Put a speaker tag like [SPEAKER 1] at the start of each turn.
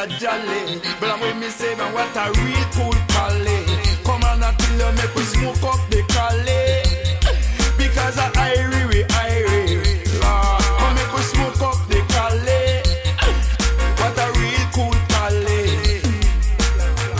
[SPEAKER 1] a jolly. But I'm with me say, man, what a real cool